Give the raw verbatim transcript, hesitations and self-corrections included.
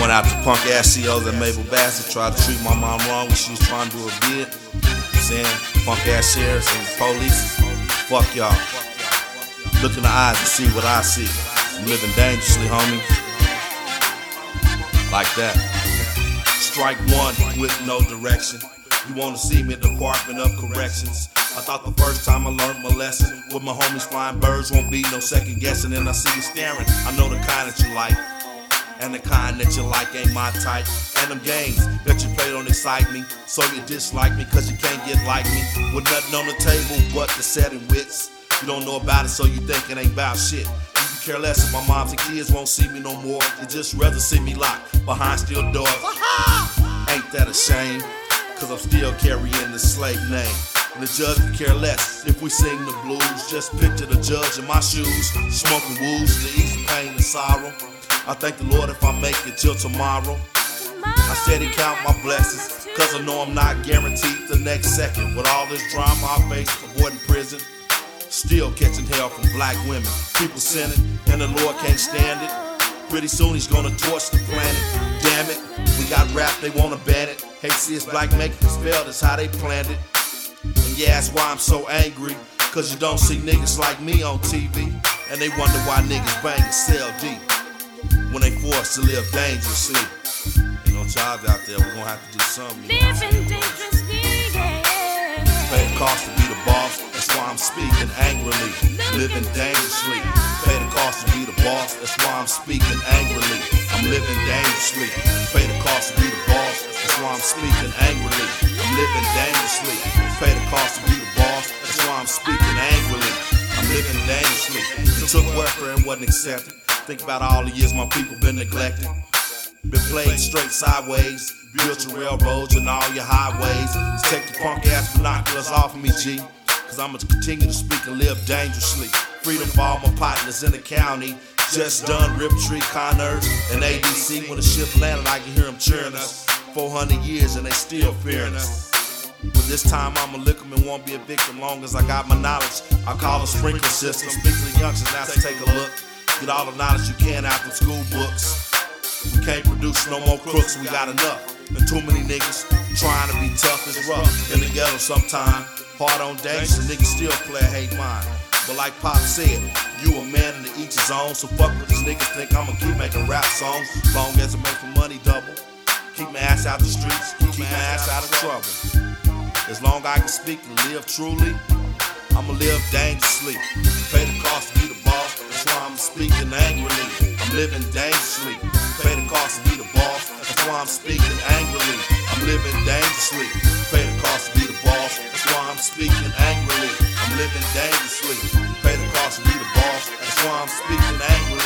Going out to punk ass C Os at Mabel Bassett. Tried to treat my mom wrong when she was trying to do her bid. Saying punk ass sheriffs and police. Fuck y'all. Look in the eyes and see what I see. I'm living dangerously, homie. Like that. Strike one with no direction. You wanna see me at the Department of Corrections. I thought the first time I learned my lesson, with my homies flying birds won't be no second guessing. And I see you staring, I know the kind that you like, and the kind that you like ain't my type. And them games that you played don't excite me, so you dislike me cause you can't get like me. With nothing on the table but the setting wits. You don't know about it so you think it ain't about shit. You can care less if my moms and kids won't see me no more. You just rather see me locked behind steel doors. Ain't that a shame? Cause I'm still carrying the slave name. And the judge could care less if we sing the blues. Just picture the judge in my shoes, smoking woos to ease the pain and sorrow. I thank the Lord if I make it till tomorrow. I steady count my blessings, cause I know I'm not guaranteed the next second. With all this drama I face, avoiding prison, still catching hell from black women. People sinning, and the Lord can't stand it. Pretty soon he's gonna torch the planet. Damn it, we got rap, they wanna ban it. Hate to see us black making us fail, that's how they planned it. And yeah, that's why I'm so angry, cause you don't see niggas like me on T V. And they wonder why niggas bang and sell deep when they forced to live dangerously. Ain't no jobs out there, we're gonna have to do something. You know? Living dangerously, yeah. Pay the cost to be the boss, that's why I'm speaking angrily. Living dangerously. Pay the cost to be the boss, that's why I'm speaking angrily. I'm living dangerously. Pay the cost to be the boss, that's why I'm speaking angrily. I'm living dangerously. Pay the cost to be the boss, that's why I'm speaking angrily. I'm living dangerously. Took welfare and wasn't accepted. Think about all the years my people been neglected. Been played straight sideways. Built your railroads and all your highways. Just take your punk ass binoculars off of me, G. Cause I'ma continue to speak and live dangerously. Freedom for all my partners in the county. Just done Riptree, Connors, and A D C. When the ship landed, I can hear them cheering us. four hundred years and they still fearing us. But this time I'ma lick them and won't be a victim. Long as I got my knowledge, I call it sprinkler system. Speak to the youngsters, now take a look. Get all the knowledge you can out from school books. We can't produce no more crooks, we got enough. And too many niggas trying to be tough is rough. In the ghetto sometime, hard on days, and niggas still play hate mine. But like Pop said, you a man in the each his own. So fuck with these niggas, think I'ma keep making rap songs. Long as I make my money double. Keep my ass out the streets, keep my ass out of trouble. As long as I can speak and live truly, I'ma live dangerously. Pay the cost to be the boss, that's why I'm speaking angrily. I'm living dangerously. Pay the cost to be the boss, that's why I'm speaking angrily. I'm living dangerously. Pay the cost to be the boss, that's why I'm speaking angrily. I'm living dangerously. Pay the cost to be the boss, that's why I'm speaking angrily.